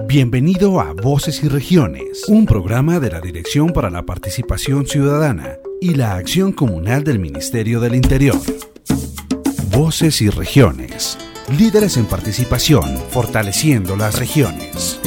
Bienvenido a Voces y Regiones, un programa de la Dirección para la Participación Ciudadana y la Acción Comunal del Ministerio del Interior. Voces y Regiones, líderes en participación, fortaleciendo las regiones.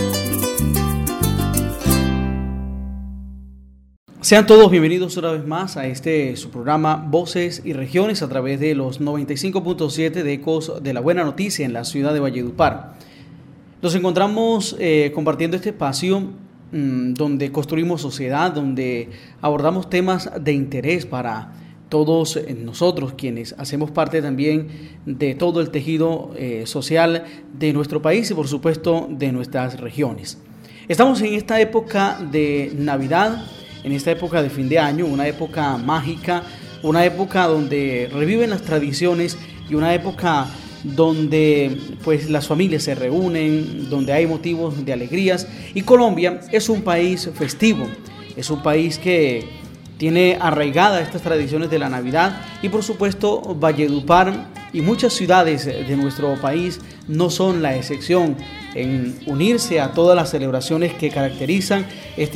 Sean todos bienvenidos una vez más a su programa Voces y Regiones a través de los 95.7 de Ecos de la Buena Noticia en la ciudad de Valledupar. Nos encontramos compartiendo este espacio donde construimos sociedad, donde abordamos temas de interés para todos nosotros, quienes hacemos parte también de todo el tejido social de nuestro país y por supuesto de nuestras regiones. Estamos en esta época de Navidad, en esta época de fin de año, una época mágica, una época donde reviven las tradiciones y una época donde pues las familias se reúnen, donde hay motivos de alegrías. Y Colombia es un país festivo, es un país que tiene arraigadas estas tradiciones de la Navidad y por supuesto Valledupar y muchas ciudades de nuestro país no son la excepción en unirse a todas las celebraciones que caracterizan este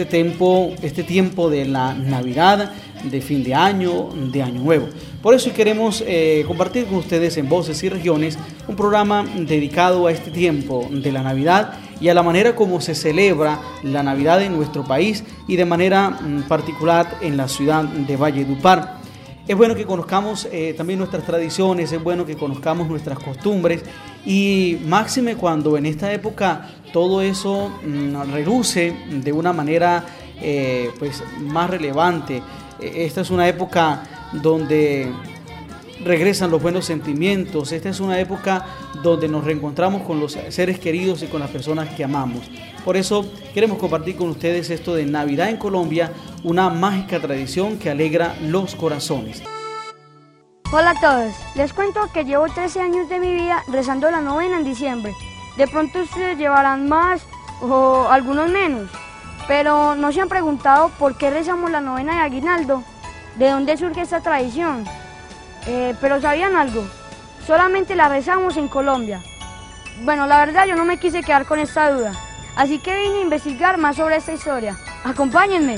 tiempo de la Navidad, de fin de año, de Año Nuevo. Por eso queremos compartir con ustedes en Voces y Regiones un programa dedicado a este tiempo de la Navidad y a la manera como se celebra la Navidad en nuestro país y de manera particular en la ciudad de Valledupar. Es bueno que conozcamos también nuestras tradiciones, es bueno que conozcamos nuestras costumbres y máxime cuando en esta época todo eso reluce de una manera pues más relevante. Esta es una época donde regresan los buenos sentimientos, esta es una época donde nos reencontramos con los seres queridos y con las personas que amamos. Por eso queremos compartir con ustedes esto de Navidad en Colombia, una mágica tradición que alegra los corazones. Hola a todos, les cuento que llevo 13 años de mi vida rezando la novena en diciembre. De pronto ustedes llevarán más o algunos menos, pero ¿no se han preguntado por qué rezamos la novena de Aguinaldo? ¿De dónde surge esta tradición? Pero ¿sabían algo? Solamente la rezamos en Colombia. Bueno, la verdad yo no me quise quedar con esta duda, así que vine a investigar más sobre esta historia. ¡Acompáñenme!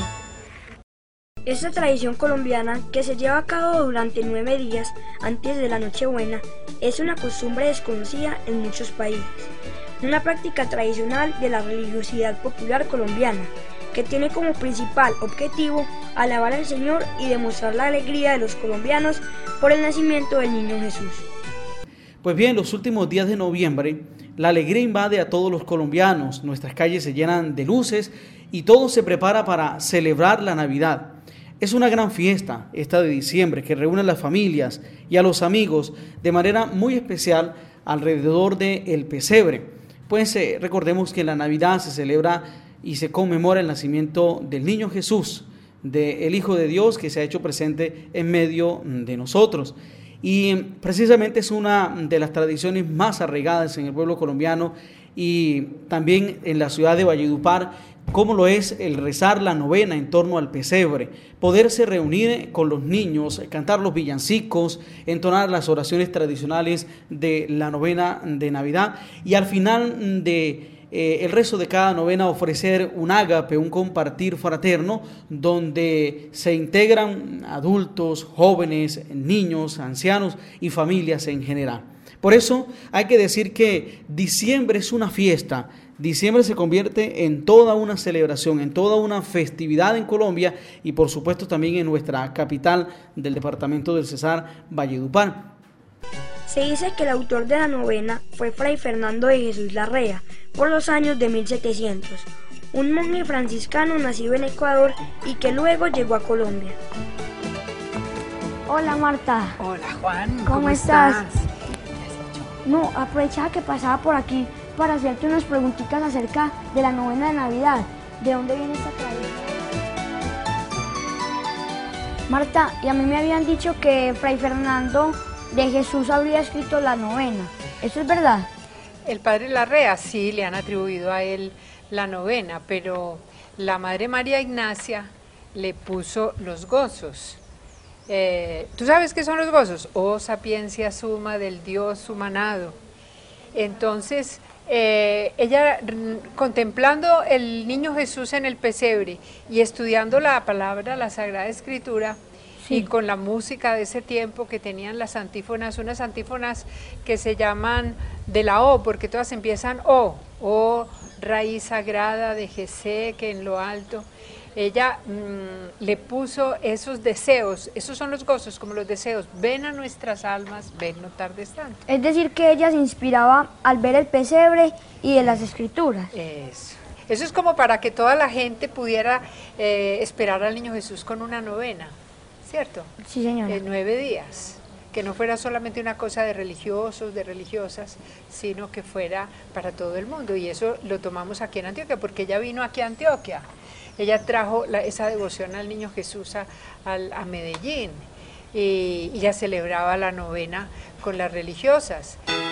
Esta tradición colombiana, que se lleva a cabo durante 9 días antes de la Nochebuena, es una costumbre desconocida en muchos países. Una práctica tradicional de la religiosidad popular colombiana, que tiene como principal objetivo alabar al Señor y demostrar la alegría de los colombianos por el nacimiento del niño Jesús. Pues bien, los últimos días de noviembre, la alegría invade a todos los colombianos, nuestras calles se llenan de luces y todo se prepara para celebrar la Navidad. Es una gran fiesta, esta de diciembre, que reúne a las familias y a los amigos de manera muy especial alrededor del pesebre. Pues recordemos que en la Navidad se celebra y se conmemora el nacimiento del niño Jesús, del Hijo de Dios que se ha hecho presente en medio de nosotros. Y precisamente es una de las tradiciones más arraigadas en el pueblo colombiano y también en la ciudad de Valledupar, como lo es el rezar la novena en torno al pesebre, poderse reunir con los niños, cantar los villancicos, entonar las oraciones tradicionales de la novena de Navidad y al final de el rezo de cada novena ofrecer un ágape, un compartir fraterno, donde se integran adultos, jóvenes, niños, ancianos y familias en general. Por eso hay que decir que diciembre es una fiesta. Diciembre se convierte en toda una celebración, en toda una festividad en Colombia y por supuesto también en nuestra capital del departamento del Cesar, Valledupar. Se dice que el autor de la novena fue Fray Fernando de Jesús Larrea, por los años de 1700, un monje franciscano nacido en Ecuador y que luego llegó a Colombia. Hola Marta. Hola Juan, ¿Cómo estás? No, aprovechaba que pasaba por aquí para hacerte unas preguntitas acerca de la novena de Navidad. ¿De dónde viene esta tradición? Marta, y a mí me habían dicho que Fray Fernando de Jesús habría escrito la novena. ¿Eso es verdad? El padre Larrea, sí, le han atribuido a él la novena, pero la Madre María Ignacia le puso los gozos. ¿Tú sabes qué son los gozos? Oh, sapiencia suma del Dios humanado. Entonces, ella contemplando el niño Jesús en el pesebre y estudiando la palabra, la Sagrada Escritura, sí, y con la música de ese tiempo que tenían las antífonas, unas antífonas que se llaman de la O, porque todas empiezan O, raíz sagrada de Jesé, que en lo alto. Ella le puso esos deseos, esos son los gozos, como los deseos, ven a nuestras almas, ven, no tardes tanto. Es decir, que ella se inspiraba al ver el pesebre y de las escrituras. Eso es como para que toda la gente pudiera esperar al niño Jesús con una novena, ¿cierto? Sí, señora. 9 días, que no fuera solamente una cosa de religiosos, de religiosas, sino que fuera para todo el mundo, y eso lo tomamos aquí en Antioquia, porque ella vino aquí a Antioquia. Ella trajo esa devoción al niño Jesús a Medellín y ella celebraba la novena con las religiosas.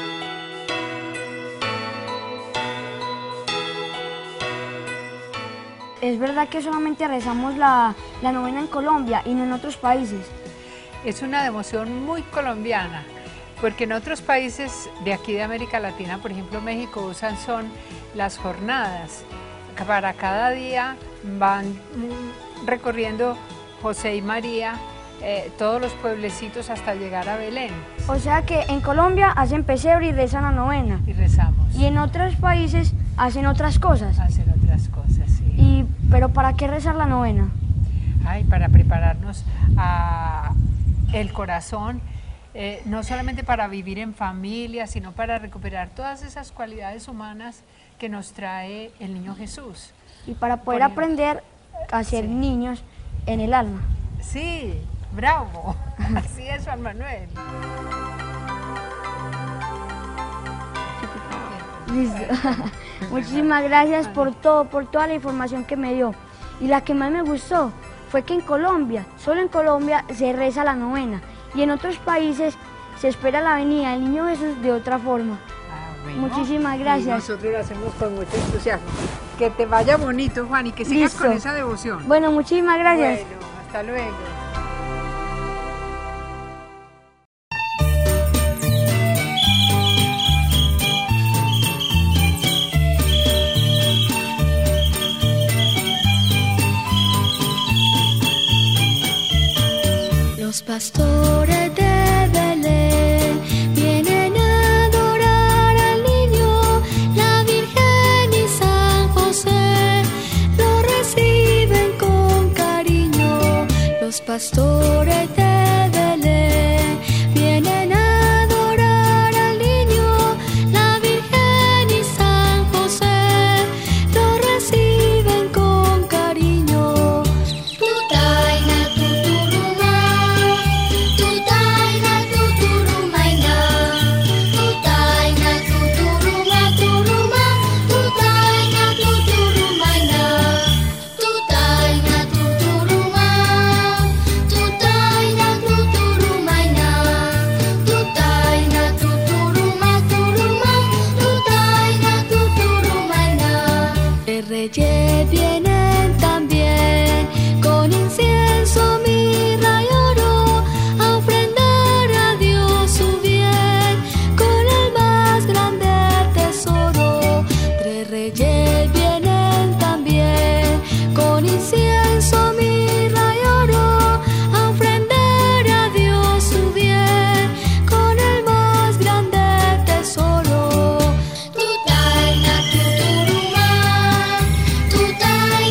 Es verdad que solamente rezamos la novena en Colombia y no en otros países. Es una devoción muy colombiana, porque en otros países de aquí de América Latina, por ejemplo México, son las jornadas. Para cada día van recorriendo José y María todos los pueblecitos hasta llegar a Belén. O sea que en Colombia hacen pesebre y rezan la novena. Y rezamos. Y en otros países hacen otras cosas. Hacen otras cosas, sí. ¿Pero para qué rezar la novena? Para prepararnos el corazón, no solamente para vivir en familia, sino para recuperar todas esas cualidades humanas que nos trae el niño Jesús. Y para poder aprender a ser niños en el alma. Sí, bravo. Así es, Juan Manuel. Listo. Muchísimas gracias por toda la información que me dio. Y la que más me gustó fue que en Colombia, solo en Colombia, se reza la novena. Y en otros países se espera la venida del niño Jesús de otra forma. Bueno, muchísimas gracias. Y nosotros lo hacemos con mucho entusiasmo. Que te vaya bonito, Juan, y que sigas con esa devoción. Bueno, muchísimas gracias. Bueno, hasta luego. Los pastores de Belén vienen a adorar al niño, la Virgen y San José lo reciben con cariño. Los pastores de Belén vienen a adorar al niño, la Virgen y San José lo reciben con cariño. Tutaina, tuturuma, tutaina, tuturumaina, tutaina, tuturuma, turuma, tutaina, tuturumaina, tutaina, tuturuma, tutaina, tuturumaina, tutaina, tuturuma, turuma, tutaina, tuturumaina. De reyes vienen también con incienso, mirra y oro a ofrendar a Dios su bien con el más grande tesoro. Tres reyes vienen también con incienso, mirra y oro a ofrendar a Dios su bien con el más grande tesoro. Tutaina, tuturuma, tutaina,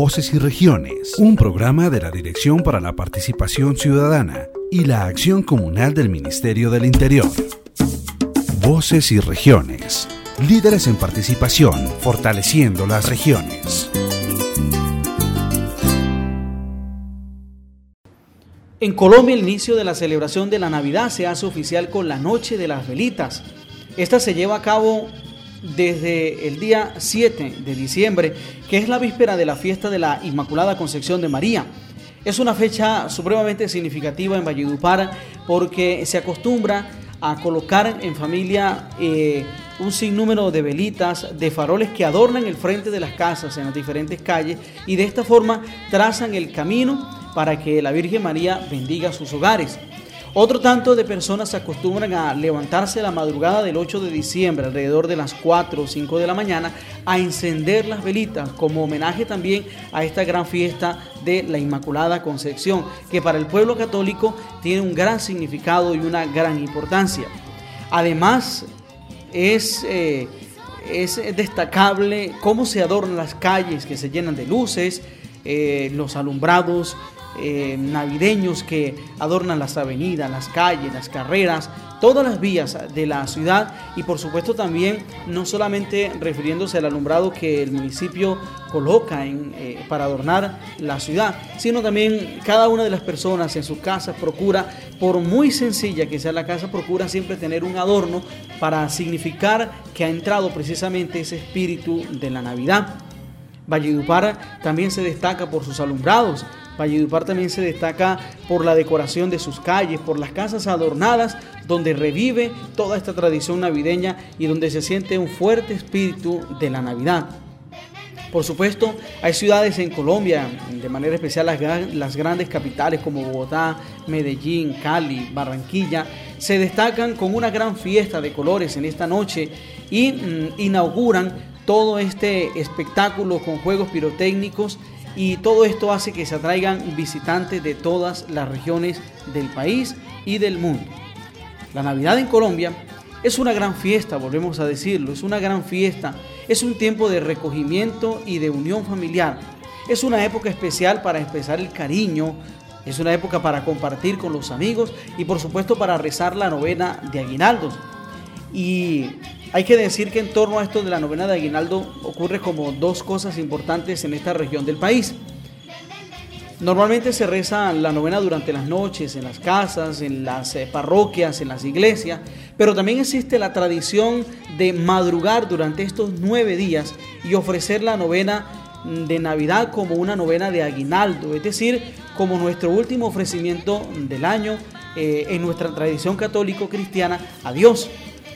Voces y Regiones, un programa de la Dirección para la Participación Ciudadana y la Acción Comunal del Ministerio del Interior. Voces y Regiones, líderes en participación, fortaleciendo las regiones. En Colombia, el inicio de la celebración de la Navidad se hace oficial con la Noche de las Velitas. Esta se lleva a cabo desde el día 7 de diciembre, que es la víspera de la fiesta de la Inmaculada Concepción de María. Es una fecha supremamente significativa en Valledupar porque se acostumbra a colocar en familia un sinnúmero de velitas, de faroles que adornan el frente de las casas en las diferentes calles y de esta forma trazan el camino para que la Virgen María bendiga sus hogares. Otro tanto de personas se acostumbran a levantarse la madrugada del 8 de diciembre, alrededor de las 4 o 5 de la mañana, a encender las velitas, como homenaje también a esta gran fiesta de la Inmaculada Concepción, que para el pueblo católico tiene un gran significado y una gran importancia. Además, es destacable cómo se adornan las calles, que se llenan de luces, los alumbrados navideños que adornan las avenidas, las calles, las carreras, todas las vías de la ciudad y por supuesto también no solamente refiriéndose al alumbrado que el municipio coloca para adornar la ciudad, sino también cada una de las personas en sus casas procura, por muy sencilla que sea la casa, procura siempre tener un adorno para significar que ha entrado precisamente ese espíritu de la Navidad. Valledupar también se destaca por sus alumbrados. Valledupar también se destaca por la decoración de sus calles, por las casas adornadas, donde revive toda esta tradición navideña y donde se siente un fuerte espíritu de la Navidad. Por supuesto, hay ciudades en Colombia, de manera especial las grandes capitales como Bogotá, Medellín, Cali, Barranquilla, se destacan con una gran fiesta de colores en esta noche y inauguran todo este espectáculo con juegos pirotécnicos. Y todo esto hace que se atraigan visitantes de todas las regiones del país y del mundo. La Navidad en Colombia es una gran fiesta, volvemos a decirlo, es una gran fiesta, es un tiempo de recogimiento y de unión familiar. Es una época especial para expresar el cariño, es una época para compartir con los amigos y por supuesto para rezar la novena de aguinaldos. Y hay que decir que en torno a esto de la novena de aguinaldo ocurre como dos cosas importantes en esta región del país. Normalmente se reza la novena durante las noches, en las casas, en las parroquias, en las iglesias, pero también existe la tradición de madrugar durante estos 9 días y ofrecer la novena de Navidad como una novena de aguinaldo, es decir, como nuestro último ofrecimiento del año en nuestra tradición católico-cristiana a Dios.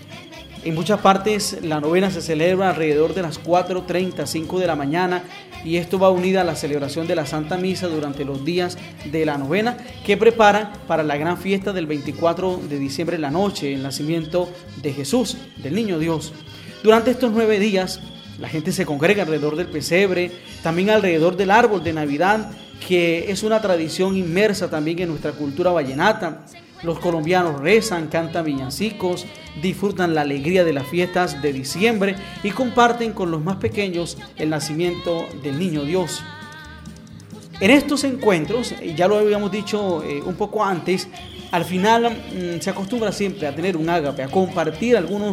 En muchas partes la novena se celebra alrededor de las 4:30, 5 de la mañana y esto va unida a la celebración de la Santa Misa durante los días de la novena que preparan para la gran fiesta del 24 de diciembre en la noche, el nacimiento de Jesús, del Niño Dios. Durante estos 9 días la gente se congrega alrededor del pesebre, también alrededor del árbol de Navidad, que es una tradición inmersa también en nuestra cultura vallenata. Los colombianos rezan, cantan villancicos, disfrutan la alegría de las fiestas de diciembre y comparten con los más pequeños el nacimiento del Niño Dios. En estos encuentros, ya lo habíamos dicho un poco antes, al final se acostumbra siempre a tener un ágape, a compartir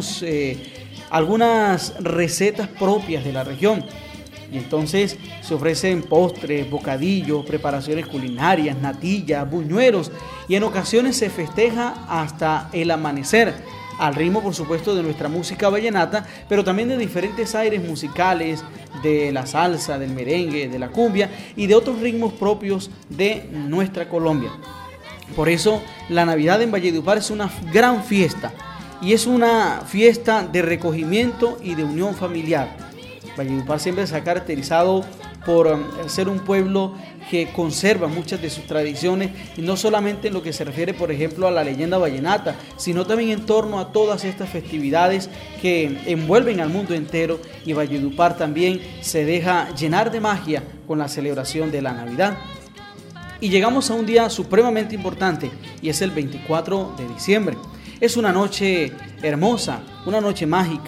algunas recetas propias de la región. Y entonces se ofrecen postres, bocadillos, preparaciones culinarias, natillas, buñuelos y en ocasiones se festeja hasta el amanecer, al ritmo por supuesto de nuestra música vallenata, pero también de diferentes aires musicales, de la salsa, del merengue, de la cumbia y de otros ritmos propios de nuestra Colombia. Por eso la Navidad en Valledupar es una gran fiesta y es una fiesta de recogimiento y de unión familiar. Valledupar siempre se ha caracterizado por ser un pueblo que conserva muchas de sus tradiciones y no solamente en lo que se refiere, por ejemplo, a la leyenda vallenata, sino también en torno a todas estas festividades que envuelven al mundo entero y Valledupar también se deja llenar de magia con la celebración de la Navidad. Y llegamos a un día supremamente importante y es el 24 de diciembre. Es una noche hermosa, una noche mágica,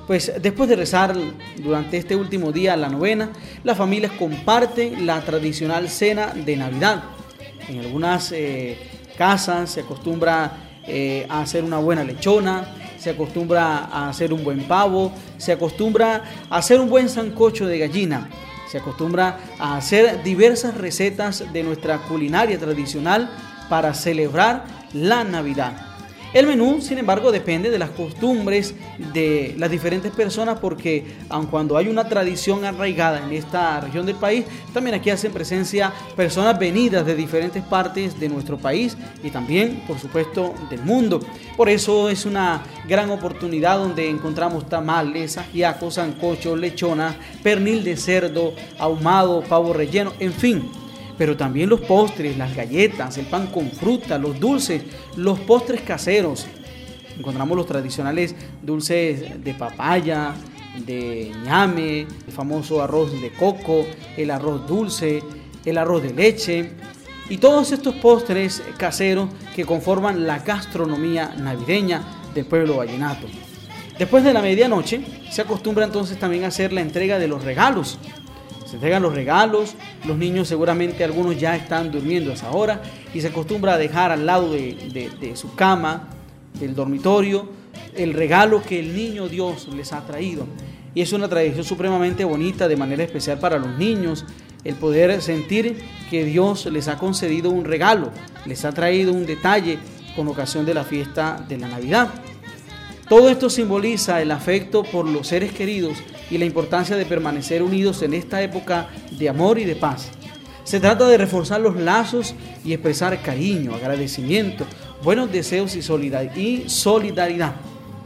Pues después de rezar durante este último día la novena, las familias comparten la tradicional cena de Navidad. En algunas casas se acostumbra a hacer una buena lechona, se acostumbra a hacer un buen pavo, se acostumbra a hacer un buen sancocho de gallina, se acostumbra a hacer diversas recetas de nuestra culinaria tradicional para celebrar la Navidad. El menú, sin embargo, depende de las costumbres de las diferentes personas, porque aun cuando hay una tradición arraigada en esta región del país, también aquí hacen presencia personas venidas de diferentes partes de nuestro país y también, por supuesto, del mundo. Por eso es una gran oportunidad donde encontramos tamales, ajiaco, sancocho, lechona, pernil de cerdo, ahumado, pavo relleno, en fin. Pero también los postres, las galletas, el pan con fruta, los dulces, los postres caseros. Encontramos los tradicionales dulces de papaya, de ñame, el famoso arroz de coco, el arroz dulce, el arroz de leche y todos estos postres caseros que conforman la gastronomía navideña del pueblo vallenato. Después de la medianoche se acostumbra entonces también a hacer la entrega de los regalos. Se entregan los regalos, los niños seguramente algunos ya están durmiendo a esa hora y se acostumbra a dejar al lado de su cama, del dormitorio, el regalo que el niño Dios les ha traído. Y es una tradición supremamente bonita, de manera especial para los niños, el poder sentir que Dios les ha concedido un regalo, les ha traído un detalle con ocasión de la fiesta de la Navidad. Todo esto simboliza el afecto por los seres queridos y la importancia de permanecer unidos en esta época de amor y de paz. Se trata de reforzar los lazos y expresar cariño, agradecimiento, buenos deseos y solidaridad.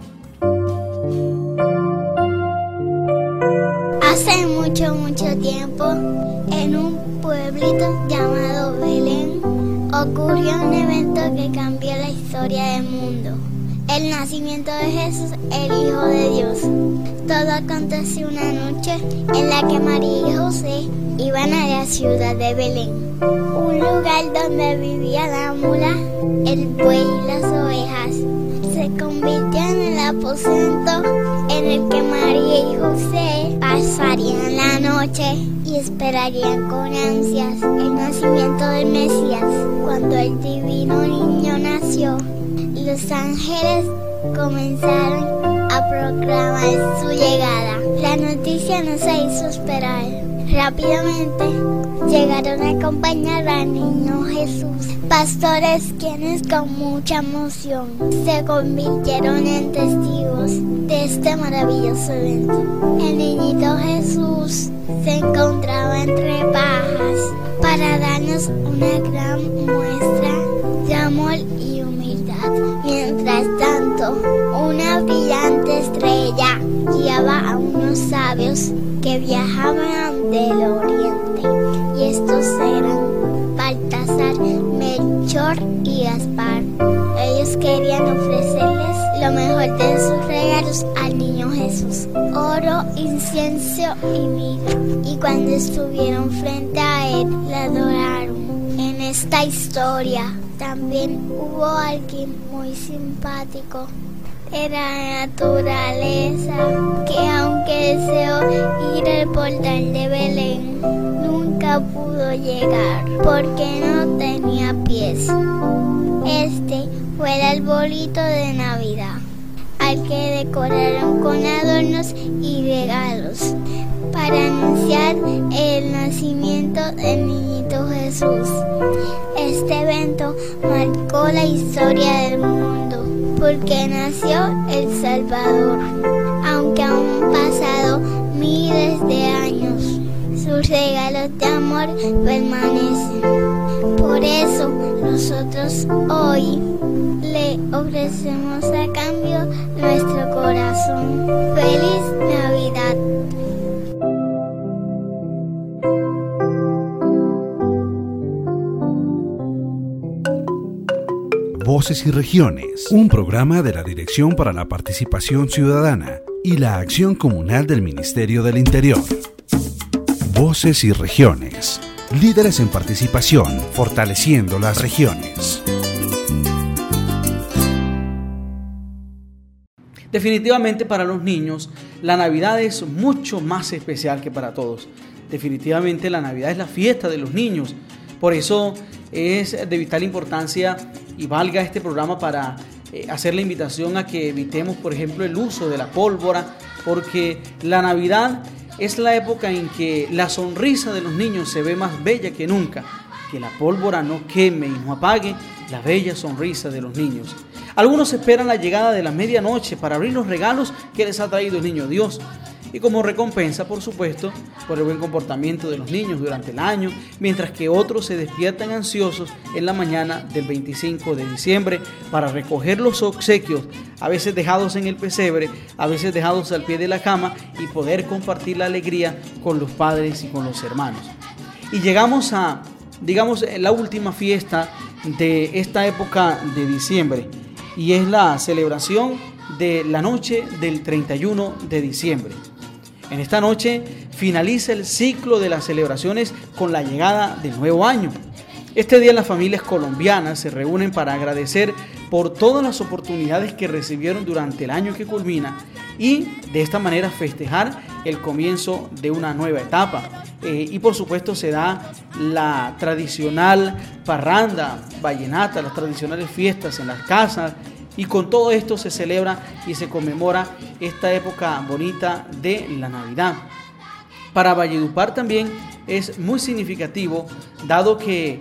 Hace mucho tiempo, en un pueblito llamado Belén, ocurrió un evento que cambió la historia del mundo. El nacimiento de Jesús, el Hijo de Dios. Todo aconteció una noche en la que María y José iban a la ciudad de Belén, un lugar donde vivía la mula, el buey y las ovejas. Se convirtió en el aposento en el que María y José pasarían la noche y esperarían con ansias el nacimiento del Mesías. Cuando el divino niño nació, los ángeles comenzaron a proclamar su llegada. La noticia no se hizo esperar. Rápidamente llegaron a acompañar al niño Jesús pastores, quienes con mucha emoción se convirtieron en testigos de este maravilloso evento. El niñito Jesús se encontraba entre pajas para darnos una gran muestra de amor y humildad. Mientras tanto, una brillante estrella guiaba a unos sabios que viajaban del oriente, y estos eran Baltasar, Melchor y Gaspar. Ellos querían ofrecerles lo mejor de sus regalos al niño Jesús: oro, incienso y mirra. Y cuando estuvieron frente a él, le adoraron. En esta historia también hubo alguien muy simpático de la naturaleza, que aunque deseó ir al portal de Belén, nunca pudo llegar porque no tenía pies. Este fue el arbolito de Navidad, al que decoraron con adornos y regalos para anunciar el nacimiento del niñito Jesús. Este evento marcó la historia del mundo, porque nació el Salvador. Aunque han pasado miles de años, sus regalos de amor permanecen. Por eso nosotros hoy le ofrecemos a cambio nuestro corazón. ¡Feliz Navidad! Voces y Regiones, un programa de la Dirección para la Participación Ciudadana y la Acción Comunal del Ministerio del Interior. Voces y Regiones, líderes en participación, fortaleciendo las regiones. Definitivamente para los niños la Navidad es mucho más especial que para todos. Definitivamente la Navidad es la fiesta de los niños. Por eso es de vital importancia y valga este programa para hacer la invitación a que evitemos, por ejemplo, el uso de la pólvora, porque la Navidad es la época en que la sonrisa de los niños se ve más bella que nunca. Que la pólvora no queme y no apague la bella sonrisa de los niños. Algunos esperan la llegada de la medianoche para abrir los regalos que les ha traído el niño Dios. Y como recompensa, por supuesto, por el buen comportamiento de los niños durante el año, mientras que otros se despiertan ansiosos en la mañana del 25 de diciembre para recoger los obsequios, a veces dejados en el pesebre, a veces dejados al pie de la cama, y poder compartir la alegría con los padres y con los hermanos. Y llegamos a, la última fiesta de esta época de diciembre, y es la celebración de la noche del 31 de diciembre. En esta noche finaliza el ciclo de las celebraciones con la llegada del nuevo año. Este día las familias colombianas se reúnen para agradecer por todas las oportunidades que recibieron durante el año que culmina y de esta manera festejar el comienzo de una nueva etapa. Y por supuesto se da la tradicional parranda vallenata, las tradicionales fiestas en las casas, y con todo esto se celebra y se conmemora esta época bonita de la Navidad. Para Valledupar también es muy significativo, dado que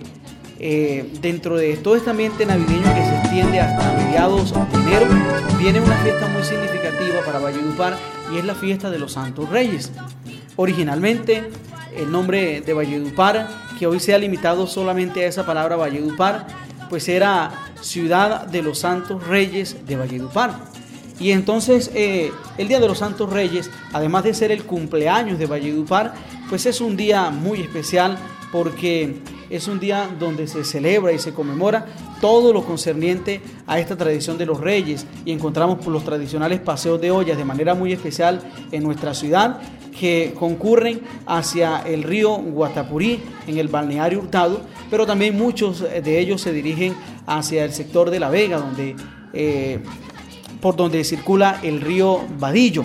dentro de todo este ambiente navideño que se extiende hasta mediados de enero, viene una fiesta muy significativa para Valledupar, y es la fiesta de los Santos Reyes. Originalmente el nombre de Valledupar, que hoy se ha limitado solamente a esa palabra Valledupar, pues era Ciudad de los Santos Reyes de Valledupar. Y entonces el Día de los Santos Reyes, además de ser el cumpleaños de Valledupar, pues es un día muy especial, porque es un día donde se celebra y se conmemora todo lo concerniente a esta tradición de los Reyes, y encontramos por los tradicionales paseos de ollas de manera muy especial en nuestra ciudad, que concurren hacia el río Guatapurí en el balneario Hurtado, pero también muchos de ellos se dirigen hacia el sector de La Vega, por donde circula el río Vadillo.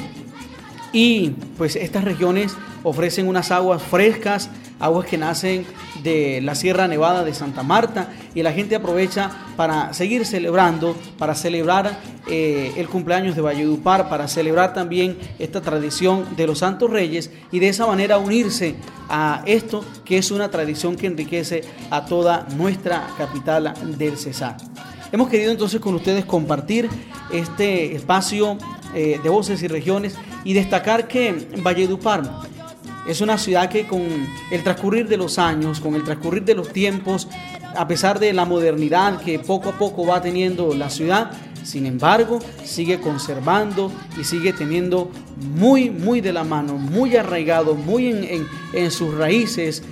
Y pues estas regiones ofrecen unas aguas frescas, aguas que nacen de la Sierra Nevada de Santa Marta, y la gente aprovecha para seguir celebrando, para celebrar el cumpleaños de Valledupar, para celebrar también esta tradición de los Santos Reyes, y de esa manera unirse a esto que es una tradición que enriquece a toda nuestra capital del Cesar. Hemos querido entonces con ustedes compartir este espacio de Voces y Regiones, y destacar que Valledupar es una ciudad que con el transcurrir de los años, con el transcurrir de los tiempos, a pesar de la modernidad que poco a poco va teniendo la ciudad, sin embargo, sigue conservando y sigue teniendo muy, muy de la mano, muy arraigado, muy en sus raíces,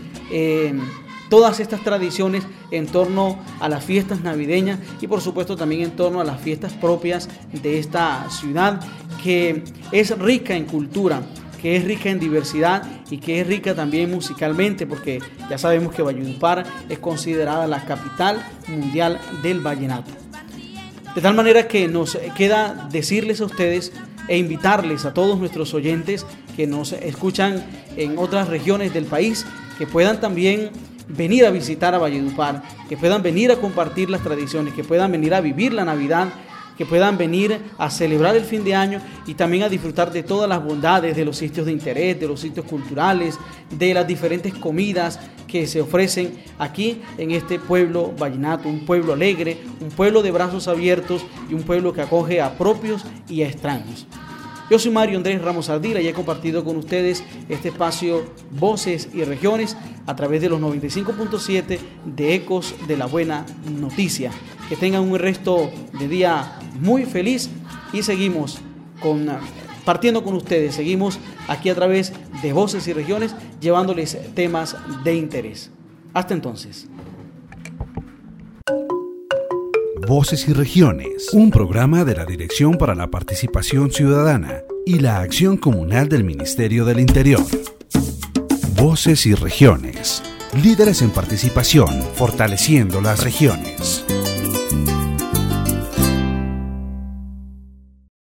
todas estas tradiciones en torno a las fiestas navideñas, y por supuesto también en torno a las fiestas propias de esta ciudad, que es rica en cultura, que es rica en diversidad y que es rica también musicalmente, porque ya sabemos que Valledupar es considerada la capital mundial del vallenato. De tal manera que nos queda decirles a ustedes e invitarles a todos nuestros oyentes que nos escuchan en otras regiones del país, que puedan también venir a visitar a Valledupar, que puedan venir a compartir las tradiciones, que puedan venir a vivir la Navidad, que puedan venir a celebrar el fin de año, y también a disfrutar de todas las bondades de los sitios de interés, de los sitios culturales, de las diferentes comidas que se ofrecen aquí en este pueblo vallenato, un pueblo alegre, un pueblo de brazos abiertos y un pueblo que acoge a propios y a extraños. Yo soy Mario Andrés Ramos Ardila y he compartido con ustedes este espacio Voces y Regiones a través de los 95.7 de Ecos de la Buena Noticia. Que tengan un resto de día muy feliz, y seguimos partiendo con ustedes, seguimos aquí a través de Voces y Regiones llevándoles temas de interés. Hasta entonces. Voces y Regiones, un programa de la Dirección para la Participación Ciudadana y la Acción Comunal del Ministerio del Interior. Voces y Regiones, líderes en participación, fortaleciendo las regiones.